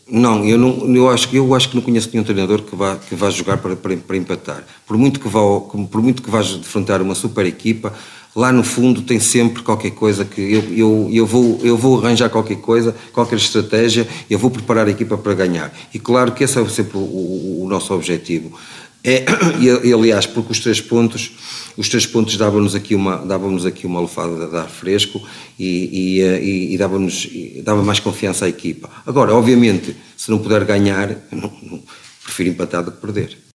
Não, eu acho que não conheço nenhum treinador que vá jogar para empatar. Por muito que vá defrontar uma super equipa, lá no fundo tem sempre qualquer coisa que eu vou arranjar qualquer coisa, qualquer estratégia, eu vou preparar a equipa para ganhar. E claro que esse é sempre o nosso objetivo. E aliás, porque os três pontos dava-nos aqui uma lufada de ar fresco e dava mais confiança à equipa. Agora, obviamente, se não puder ganhar, prefiro empatar do que perder.